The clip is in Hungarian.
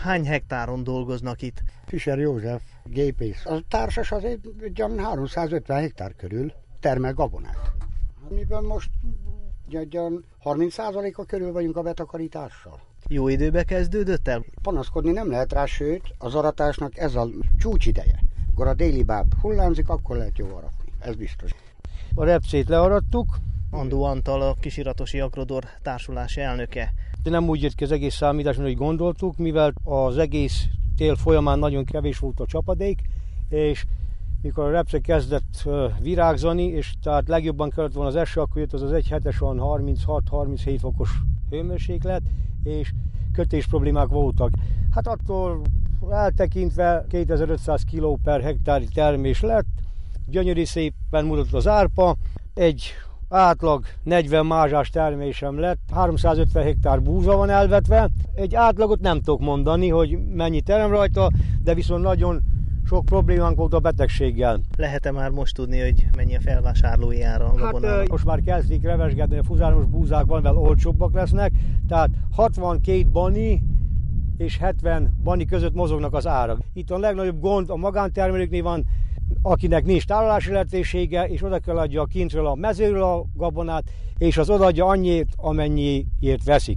Hány hektáron dolgoznak itt? Fischer József, gépész. A társas azért ugyan 350 hektár körül termel gabonát. Amiből most ugyan 30%-a körül vagyunk a betakarítással. Jó időbe kezdődött el? Panaszkodni nem lehet rá, sőt, az aratásnak ez a csúcsideje. Akkor a déli báb hullámzik, akkor lehet jó aratni. Ez biztos. A repcét learattuk. Andó Antal, a Kisiratosi Agrodor társulás elnöke. De nem úgy jött ki az egész számítás, mint ahogy gondoltuk, mivel az egész tél folyamán nagyon kevés volt a csapadék, és mikor a repce kezdett virágzani, és tehát legjobban kellett volna az eső, akkor jött az egy hetes, 36-37 fokos hőmérséklet, és kötés problémák voltak. Hát attól eltekintve 2500 kg per hektári termés lett, gyönyörű szépen mutatott az árpa, egy átlag 40 mázsás termésem lett, 350 hektár búza van elvetve. Egy átlagot nem tudok mondani, hogy mennyi terem rajta, de viszont nagyon sok problémánk volt a betegséggel. Lehet-e már most tudni, hogy mennyi a felvásárlói ára a gabonának? Hát most már kezdik revesgetni, a fuzáramos búzák van, mivel olcsóbbak lesznek, tehát 62 bani és 70 bani között mozognak az árak. Itt a legnagyobb gond a magántermelőknél van, akinek nincs tárolási lehetősége, és oda kell adja kintről a mezőről a gabonát, és az odaadja annyit, amennyiért veszik.